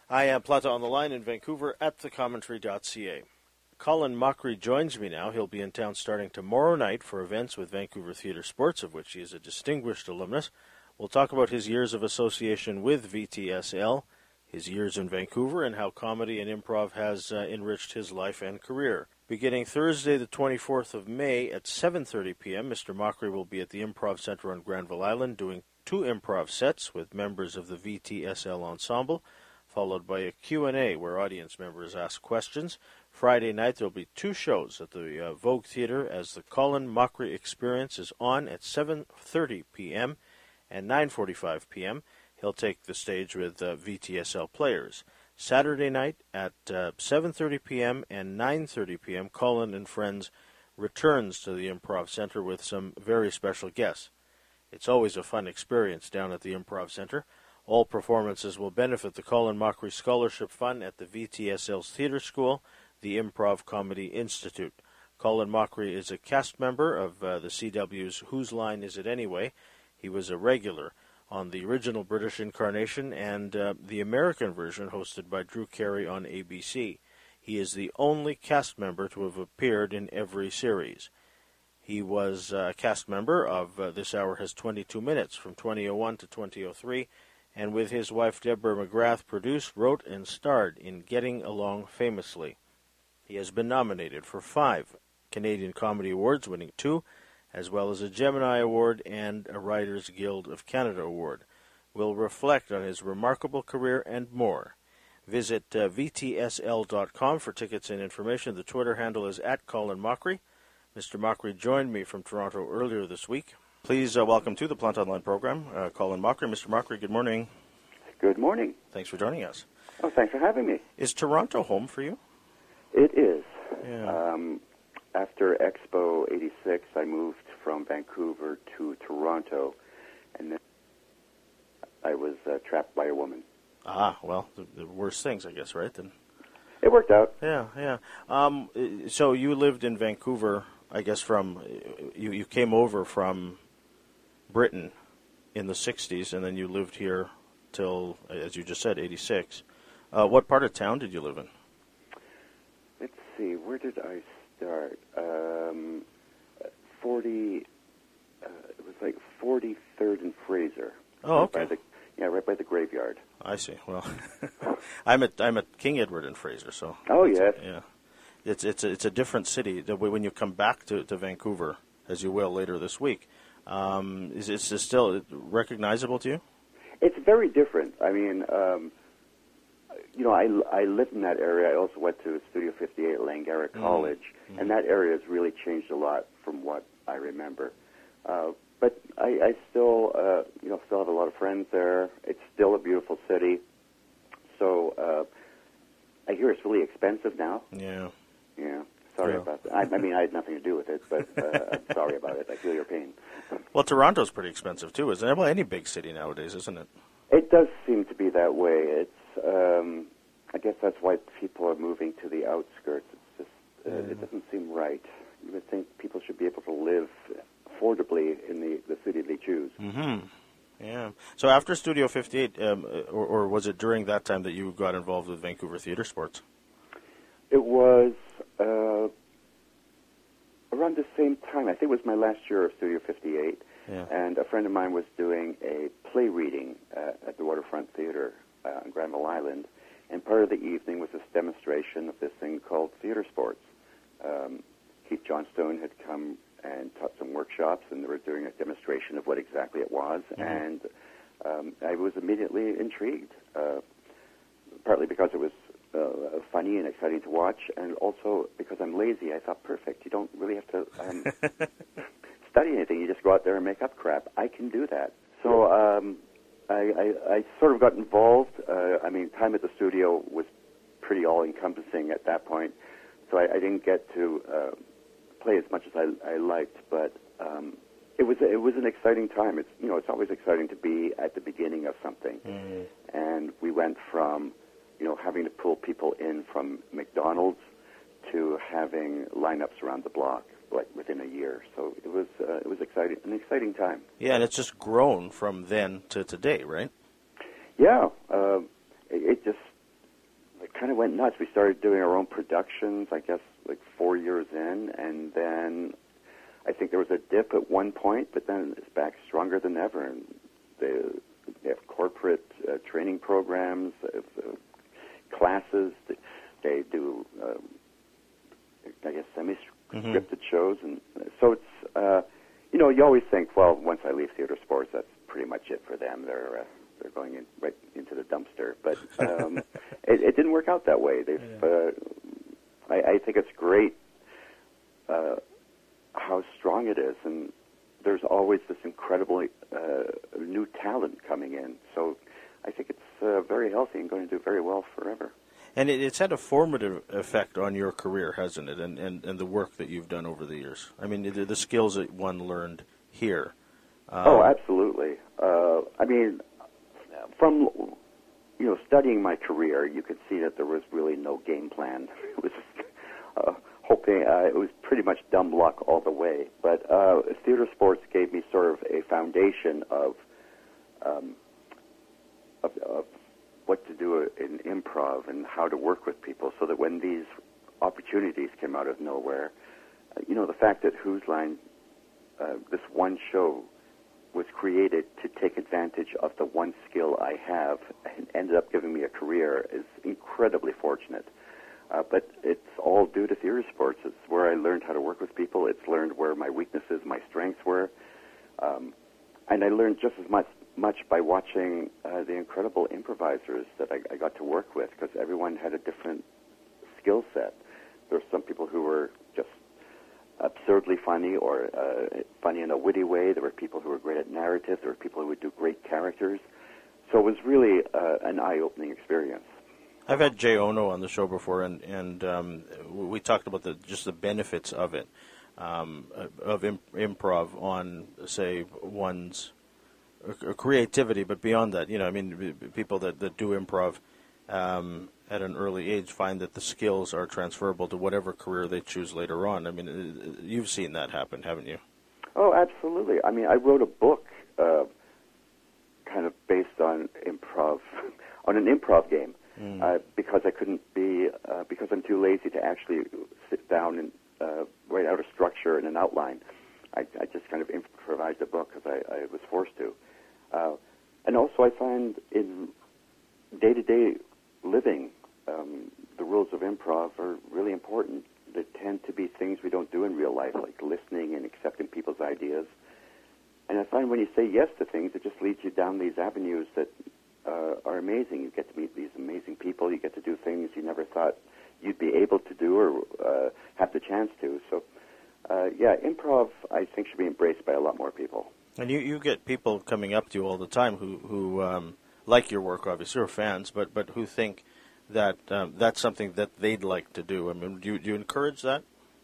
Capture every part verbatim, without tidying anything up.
I am Plata on the line in Vancouver at the commentary dot c a. Colin Mochrie joins me now. He'll be in town starting tomorrow night for events with Vancouver Theatre Sports, of which he is a distinguished alumnus. We'll talk about his years of association with V T S L, his years in Vancouver, and how comedy and improv has uh, enriched his life and career. Beginning Thursday, the twenty-fourth of May at seven thirty p.m., Mister Mochrie will be at the Improv Center on Granville Island doing two improv sets with members of the V T S L ensemble, followed by a Q and A where audience members ask questions. Friday night, there will be two shows at the uh, Vogue Theatre as the Colin Mochrie Experience is on at seven thirty p.m. and nine forty-five p.m. He'll take the stage with uh, V T S L players. Saturday night at uh, seven thirty p.m. and nine thirty p.m., Colin and Friends returns to the Improv Center with some very special guests. It's always a fun experience down at the Improv Center. All performances will benefit the Colin Mochrie Scholarship Fund at the V T S L's Theatre School, the Improv Comedy Institute. Colin Mochrie is a cast member of uh, the C W's Whose Line Is It Anyway? He was a regular on the original British incarnation and uh, the American version hosted by Drew Carey on A B C. He is the only cast member to have appeared in every series. He was a uh, cast member of uh, This Hour Has twenty-two minutes from twenty oh one to twenty oh three, and with his wife Deborah McGrath produced, wrote, and starred in Getting Along Famously. He has been nominated for five Canadian Comedy Awards, winning two, as well as a Gemini Award and a Writers Guild of Canada Award. We'll reflect on his remarkable career and more. Visit uh, V T S L dot com for tickets and information. The Twitter handle is at Colin Mochrie. Mister Mochrie joined me from Toronto earlier this week. Please uh, welcome to the Plant Online program, uh, Colin Mochrie. Mister Mochrie, good morning. Good morning. Thanks for joining us. Oh, thanks for having me. Is Toronto home for you? It is. Yeah. Um, after Expo eighty-six, I moved from Vancouver to Toronto, and then I was uh, trapped by a woman. Ah, well, the, the worst things, I guess, right? Then. It worked out. Yeah, yeah. Um, so you lived in Vancouver, I guess, from, you, you came over from Britain in the sixties, and then you lived here till, as you just said, eighty-six. Uh, what part of town did you live in? Let's see, where did I start? Um, forty, uh, it was like forty-third and Fraser. Oh, okay. Right by the, yeah, right by the graveyard. I see. Well, I'm at I'm at King Edward and Fraser, so. Oh yes. Yeah, it's it's a, it's a different city. When you come back to, to Vancouver, as you will later this week, um, is it still recognizable to you? It's very different. I mean, um, you know, I, I lived in that area. I also went to Studio fifty-eight at Langara College, mm-hmm. and that area has really changed a lot from what I remember. Uh, but I, I still, uh, you know, still have a lot of friends there. It's still a beautiful city. So uh, I hear it's really expensive now. Yeah. Yeah. Sorry yeah. about that. I, I mean, I had nothing to do with it, but uh, I'm sorry about it. I feel your pain. Well, Toronto's pretty expensive too, isn't it? Well, any big city nowadays, isn't it? It does seem to be that way. It's, um, I guess that's why people are moving to the outskirts. It's just, uh, mm. it doesn't seem right. You would think people should be able to live affordably in the, the city they choose. Mm-hmm. Yeah. So after Studio fifty-eight, um, or, or was it during that time that you got involved with Vancouver Theatre Sports? It was uh, around the same time. I think it was my last year of Studio fifty-eight. Yeah. And a friend of mine was doing a play reading uh, at the Waterfront Theatre uh, on Granville Island, and part of the evening was this demonstration of this thing called theatre sports. Um, Keith Johnstone had come and taught some workshops, and they were doing a demonstration of what exactly it was, mm-hmm. and um, I was immediately intrigued, uh, partly because it was uh, funny and exciting to watch, and also because I'm lazy. I thought, perfect, you don't really have to... Um, study anything. You just go out there and make up crap. I can do that. So um, I, I, I sort of got involved. Uh, I mean, time at the studio was pretty all-encompassing at that point, so I, I didn't get to uh, play as much as I, I liked. But um, it was it was an exciting time. It's you know it's always exciting to be at the beginning of something. Mm-hmm. And we went from you know having to pull people in from McDonald's to having lineups around the block, like within a year. So it was uh, it was exciting, an exciting time. Yeah, and it's just grown from then to today, right? Yeah, uh, it, it just went nuts. We started doing our own productions, I guess, like four years in, and then I think there was a dip at one point, but then it's back stronger than ever. And they, they have corporate uh, training programs, they have, uh, classes. They, they do, uh, I guess, semi-scripted mm-hmm. shows, and so it's, uh, you know, you always think, well, once I leave theater sports, that's pretty much it for them. They're uh, they're going in, right into the dumpster. But um, it, it didn't work out that way. They've, yeah. uh, I, I think it's great uh, how strong it is, and there's always this incredible uh, new talent coming in. So I think it's uh, very healthy and going to do very well forever. And it, it's had a formative effect on your career, hasn't it, and, and, and the work that you've done over the years? I mean, the, the skills that one learned here. Um, oh, absolutely. Uh, I mean, from, you know, studying my career, you could see that there was really no game plan. It was uh, hoping, uh, it was pretty much dumb luck all the way. But uh, theater sports gave me sort of a foundation of, um, of, of what to do in improv and how to work with people, so that when these opportunities came out of nowhere, uh, you know, the fact that Whose Line, uh, this one show, was created to take advantage of the one skill I have and ended up giving me a career is incredibly fortunate. Uh, but it's all due to theater sports. It's where I learned how to work with people. It's learned where my weaknesses, my strengths were. Um, and I learned just as much much by watching uh, the incredible improvisers that I, I got to work with, because everyone had a different skill set. There were some people who were just absurdly funny, or uh, funny in a witty way. There were people who were great at narrative. There were people who would do great characters. So it was really uh, an eye-opening experience. I've had Jay Ono on the show before, and, and um, we talked about the just the benefits of it, um, of imp- improv on, say, one's creativity, but beyond that, you know, I mean, people that, that do improv um, at an early age find that the skills are transferable to whatever career they choose later on. I mean, you've seen that happen, haven't you? Oh, absolutely. I mean, I wrote a book uh, kind of based on improv, on an improv game, mm. uh, because I couldn't be, uh, because I'm too lazy to actually sit down and uh, write out a structure and an outline. I, I just kind of improvised a book because I, I was forced to. Uh, and also I find in day-to-day living, um, the rules of improv are really important. They tend to be things we don't do in real life, like listening and accepting people's ideas. And I find when you say yes to things, it just leads you down these avenues that uh, are amazing. You get to meet these amazing people. You get to do things you never thought you'd be able to do or uh, have the chance to. So, uh, yeah, improv, I think, should be embraced by a lot more people. And you, you get people coming up to you all the time who, who um, like your work, obviously, are fans, but, but who think that um, that's something that they'd like to do. I mean, do you, do you encourage that?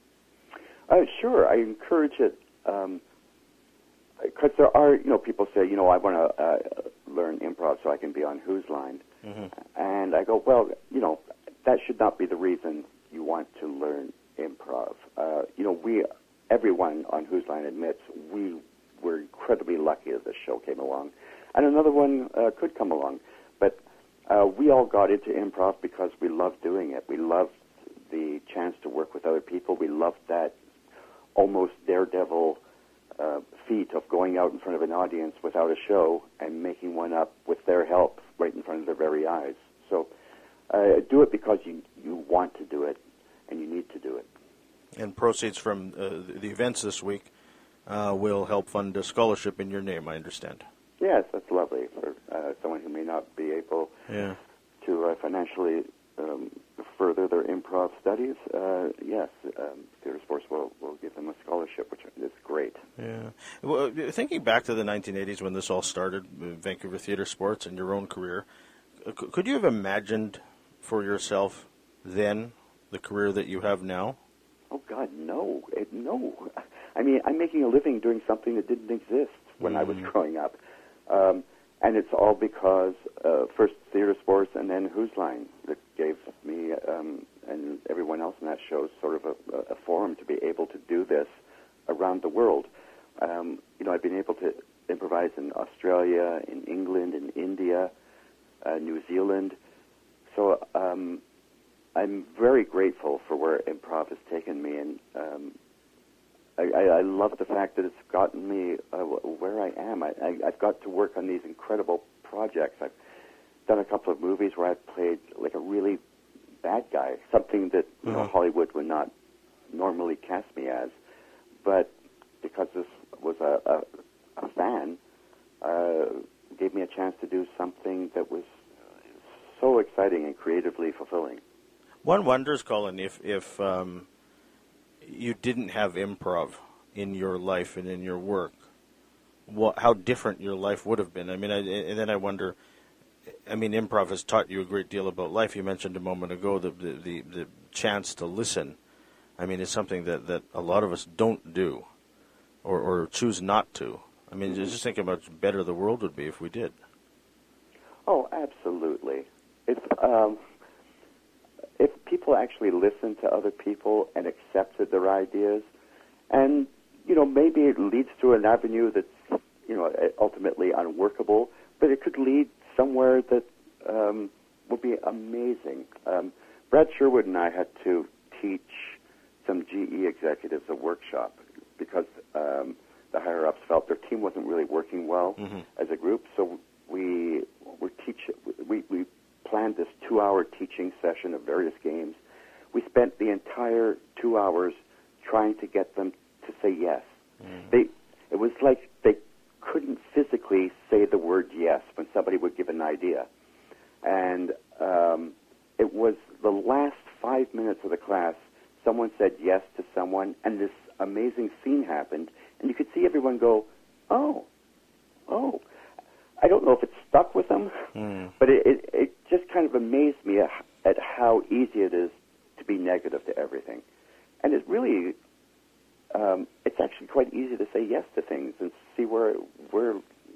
Uh, sure, I encourage it, um, because there are, you know, people say, you know, I want to uh, learn improv so I can be on Whose Line. Mm-hmm. And I go, well, you know, that should not be the reason you want to learn improv. Uh, you know, we, everyone on Whose Line admits we were incredibly lucky that this show came along. And another one uh, could come along. But uh, we all got into improv because we loved doing it. We loved the chance to work with other people. We loved that almost daredevil uh, feat of going out in front of an audience without a show and making one up with their help right in front of their very eyes. So uh, do it because you, you want to do it and you need to do it. And proceeds from uh, the events this week uh, will help fund a scholarship in your name, I understand. Yes, that's lovely for uh, someone who may not be able yeah. to uh, financially um, further their improv studies. Uh, yes, um, Theater Sports will, will give them a scholarship, which is great. Yeah. Well, thinking back to the nineteen eighties when this all started, Vancouver Theater Sports and your own career, could you have imagined for yourself then the career that you have now? Oh, God, no. It, no. I mean, I'm making a living doing something that didn't exist when mm. I was growing up. Um, and it's all because uh, first Theater Sports and then Whose Line that gave me um, and everyone else in that show sort of a, a forum to be able to do this around the world. Um, you know, I've been able to improvise in Australia, in England, in India, uh, New Zealand. So um, I'm very grateful for where improv has taken me, and um, I, I, I love the fact that it's gotten me uh, where I am. I, I, I've got to work on these incredible projects. I've done a couple of movies where I've played like a really bad guy, something that you know, Hollywood would not normally cast me as. But because this was a, a, a fan, uh, gave me a chance to do something that was so exciting and creatively fulfilling. One wonders, Colin, if if um, you didn't have improv in your life and in your work, what, how different your life would have been. I mean, I, and then I wonder. I mean, improv has taught you a great deal about life. You mentioned a moment ago the the, the, the chance to listen. I mean, it's something that, that a lot of us don't do, or, or choose not to. I mean, mm-hmm. just think about how better the world would be if we did. Oh, absolutely. It's um, if people actually listened to other people and accepted their ideas, and you know, maybe it leads to an avenue that's you know ultimately unworkable, but it could lead somewhere that um, would be amazing. Um, Brad Sherwood and I had to teach some G E executives a workshop because um, the higher-ups felt their team wasn't really working well mm-hmm. as a group. So we were teach we, we planned this two-hour teaching session of various games. We spent the entire two hours trying to get them to say yes. Mm-hmm. They it was like they couldn't physically say the word yes when somebody would give an idea. And um, it was the last five minutes of the class, someone said yes to someone, and this amazing scene happened, and you could see everyone go, oh, oh. I don't know if it stuck with them, mm. but it, it, it just kind of amazed me at, at how easy it is to be negative to everything. And it really, um, it's actually quite easy to say yes to things and see where where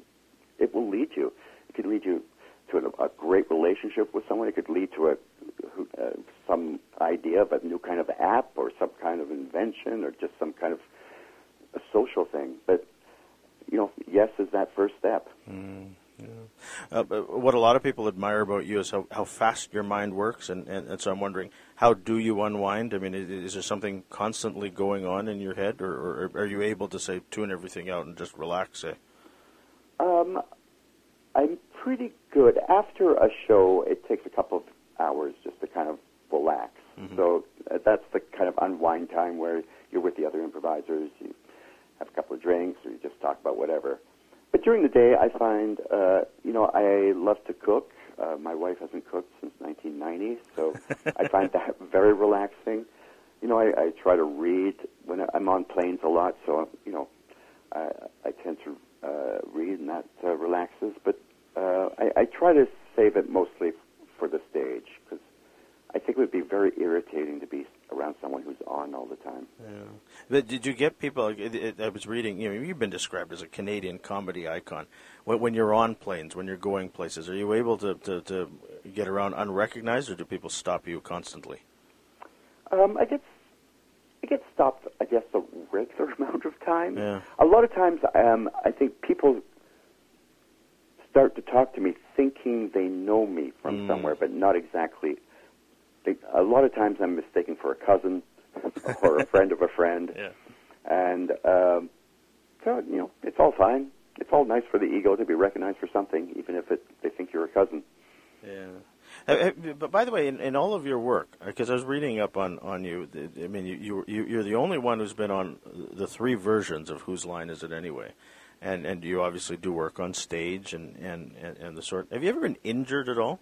it will lead you. It could lead you to a, a great relationship with someone. It could lead to a uh, some idea of a new kind of app or some kind of invention or just some kind of a social thing. But you know, yes is that first step. Mm, yeah. uh, what a lot of people admire about you is how, how fast your mind works, and, and, and so I'm wondering, how do you unwind? I mean, is, is there something constantly going on in your head, or, or are you able to, say, tune everything out and just relax, say? Um, I'm pretty good. After a show, it takes a couple of hours just to kind of relax. Mm-hmm. So uh, that's the kind of unwind time where you're with the other improvisers, you have a couple of drinks, or you just talk about whatever. But during the day, I find, uh, you know, I love to cook. Uh, my wife hasn't cooked since nineteen ninety, so I find that very relaxing. You know, I, I try to read when I'm on planes a lot, so, you know, I, I tend to uh, read, and that uh, relaxes. But uh, I, I try to save it mostly for the stage, because I think it would be very irritating to be around someone who's on all the time. Yeah. But did you get people, I was reading, you know, you've been described as a Canadian comedy icon. When, when you're on planes, when you're going places, are you able to, to, to get around unrecognized, or do people stop you constantly? Um, I get I get stopped, I guess, a regular amount of times. Yeah. A lot of times, um, I think people start to talk to me thinking they know me from mm. somewhere, but not exactly. They, a lot of times I'm mistaken for a cousin or a friend of a friend. Yeah. And um, so, you know, it's all fine. It's all nice for the ego to be recognized for something, even if it, they think you're a cousin. Yeah. Uh, but by the way, in, in all of your work, because I was reading up on, on you, I mean, you, you, you're the only one who's been on the three versions of Whose Line Is It Anyway? And and you obviously do work on stage and, and, and, and the sort. Have you ever been injured at all?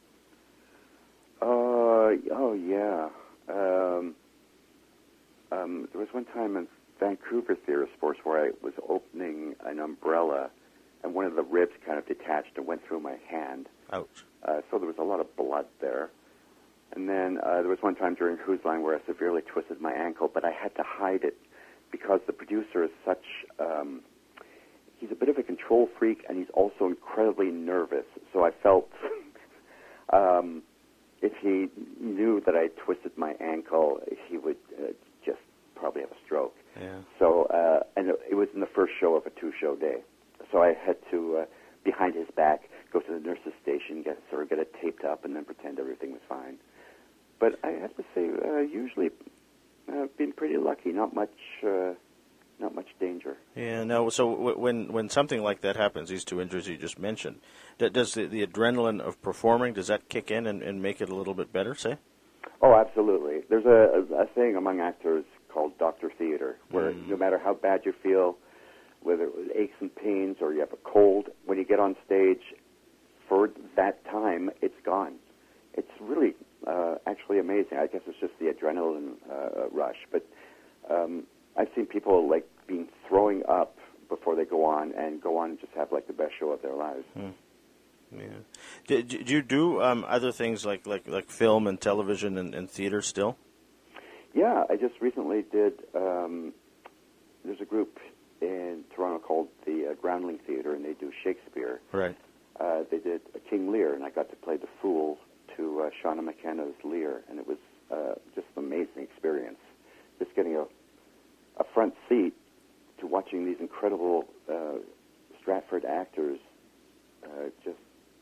Uh, oh, yeah. Um, um, there was one time in Vancouver Theatre Sports where I was opening an umbrella, and one of the ribs kind of detached and went through my hand. Ouch. Uh, so there was a lot of blood there. And then uh, there was one time during Whose Line where I severely twisted my ankle, but I had to hide it because the producer is such... Um, he's a bit of a control freak, and he's also incredibly nervous. So I felt... um, if he knew that I twisted my ankle, he would uh, just probably have a stroke. Yeah. So, uh, and it was in the first show of a two-show day. So I had to, uh, behind his back, go to the nurse's station, get sort of get it taped up, and then pretend everything was fine. but I have to say, uh, usually I've been pretty lucky. Not much, uh, not much danger. Yeah. No. So w- when when something like that happens, these two injuries you just mentioned, d- does the, the adrenaline of performing, does that kick in and, and make it a little bit better? Say. Oh, absolutely. There's a, a, a saying among actors called Doctor Theater, where Mm. no matter how bad you feel, whether it was aches and pains or you have a cold, when you get on stage, for that time, it's gone. It's really uh, actually amazing. I guess it's just the adrenaline uh, rush. But um, I've seen people like being throwing up before they go on and go on and just have like the best show of their lives. Mm. Yeah. Do, do you do um, other things like, like, like film and television and, and theater still? Yeah, I just recently did, um, there's a group in Toronto called the uh, Groundling Theatre, and they do Shakespeare. Right. Uh, they did a King Lear, and I got to play the fool to uh, Shauna McKenna's Lear, and it was uh, just an amazing experience. Just getting a, a front seat to watching these incredible uh, Stratford actors uh, just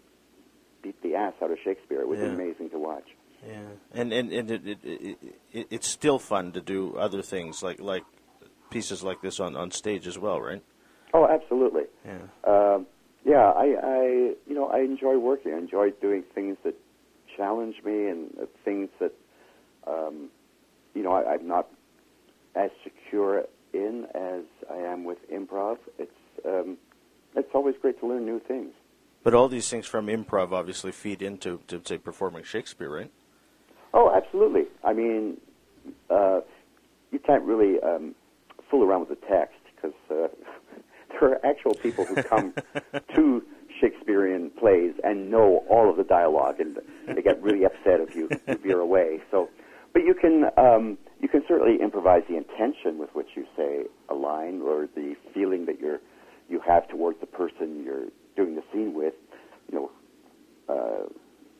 beat the ass out of Shakespeare. It was Yeah. amazing to watch. Yeah, and and, and it, it, it, it, it's still fun to do other things like like pieces like this on, on stage as well, right? Oh, absolutely. Yeah. Um, yeah, I, I, you know, I enjoy working. I enjoy doing things that challenge me and uh, things that, um, you know, I, I'm not as secure in as I am with improv. It's, um, it's always great to learn new things. But all these things from improv obviously feed into, to, say, performing Shakespeare, right? Oh, absolutely. I mean, uh, you can't really um, fool around with the text because uh, there are actual people who come to Shakespearean plays and know all of the dialogue, and they get really upset if you veer away. So, but you can um, you can certainly improvise the intention with which you say a line or the feeling that you're you have towards the person you're doing the scene with. You know, uh,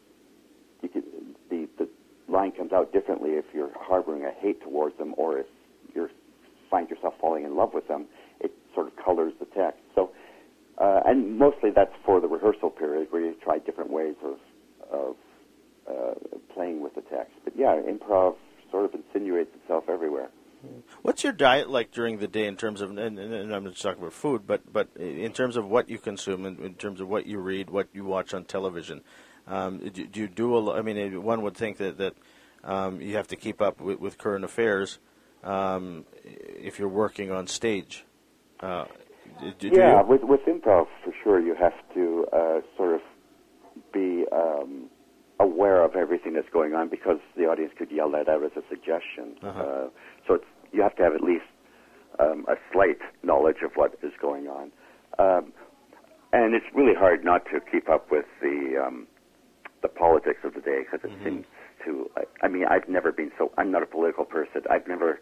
you can, the the line comes out differently if you're harboring a hate towards them, or if you find yourself falling in love with them. It sort of colors the text. So, uh, and mostly that's for the rehearsal period where you try different ways of of uh, playing with the text. But yeah, improv sort of insinuates itself everywhere. What's your diet like during the day in terms of, and, and, and I'm not just talking about food, but but in terms of what you consume, in, in terms of what you read, what you watch on television? Um, do, do you do a lot? I mean, one would think that that um, you have to keep up with, with current affairs um, if you're working on stage. Uh, do, do yeah, you? with with improv for sure, you have to uh, sort of be um, aware of everything that's going on because the audience could yell that out as a suggestion. Uh-huh. Uh, so it's, you have to have at least um, a slight knowledge of what is going on. Um, and it's really hard not to keep up with the um, the politics of the day because it mm-hmm. seems to, I, I mean, I've never been so, I'm not a political person. I've never,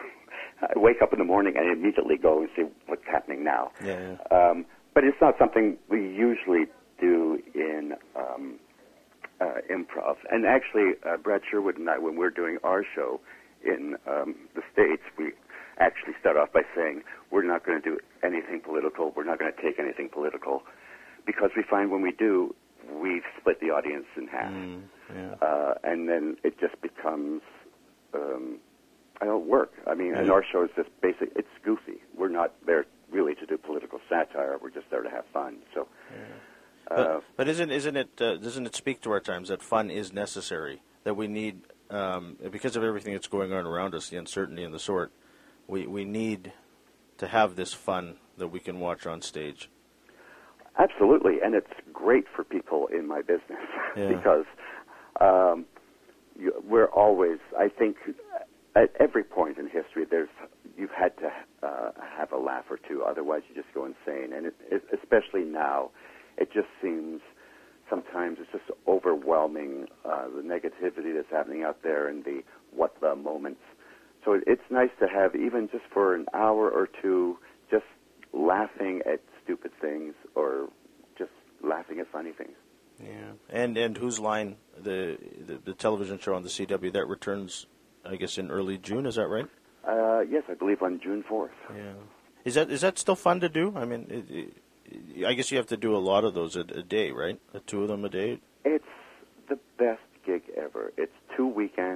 I wake up in the morning and immediately go and see what's happening now. Yeah, yeah. Um, but it's not something we usually do in um, uh, improv. And actually, uh, Brad Sherwood and I, when we're doing our show in um, the States, we actually start off by saying, we're not going to do anything political, we're not going to take anything political, because we find when we do, we've split the audience in half. Mm, yeah. uh, and then it just becomes, um, I don't work. I mean, yeah. and our show is just basic, it's goofy. We're not there really to do political satire, we're just there to have fun. So, yeah. uh, But, but isn't isn't it uh, doesn't it speak to our times that fun is necessary, that we need, um, because of everything that's going on around us, the uncertainty and the sort, we, we need to have this fun that we can watch on stage. Absolutely, and it's great for people in my business yeah. because um, you, we're always, I think, at every point in history, there's you've had to uh, have a laugh or two, otherwise you just go insane. And it, it, especially now, it just seems sometimes it's just overwhelming, uh, the negativity that's happening out there and the what the moments. So it, it's nice to have, even just for an hour or two, just laughing at stupid things or just laughing at funny things. Yeah, and and Whose Line, the, the the television show on the C W that returns, I guess in early June. Is that right? Uh, yes, I believe on June fourth. Yeah. Is that is that still fun to do? I mean, it, it, I guess you have to do a lot of those a, a day, right? Uh, two of them a day. It's the best gig ever. It's two weekends.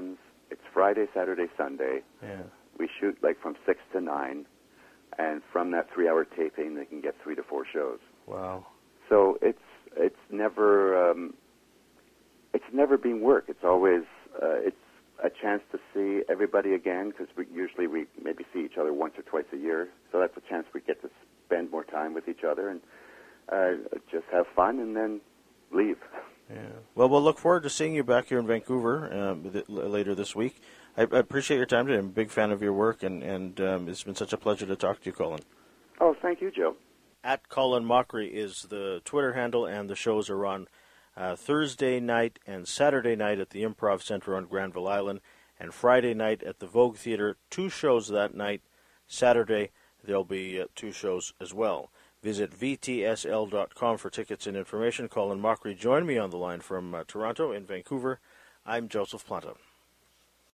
Friday, Saturday, Sunday. Yeah. We shoot like from six to nine, and from that three-hour taping, they can get three to four shows. Wow. So it's it's never um, it's never been work. It's always uh, it's a chance to see everybody again, because we usually we maybe see each other once or twice a year. So that's a chance we get to spend more time with each other and uh, just have fun, and then leave. Yeah. Well, we'll look forward to seeing you back here in Vancouver um, th- later this week. I, I appreciate your time today. I'm a big fan of your work, and, and um, it's been such a pleasure to talk to you, Colin. Oh, thank you, Joe. At Colin Mockery is the Twitter handle, and the shows are on uh, Thursday night and Saturday night at the Improv Center on Granville Island, and Friday night at the Vogue Theatre. Two shows that night. Saturday, there'll be uh, two shows as well. Visit V T S L dot com for tickets and information. Colin Mockery joined me on the line from uh, Toronto. In Vancouver, I'm Joseph Planta.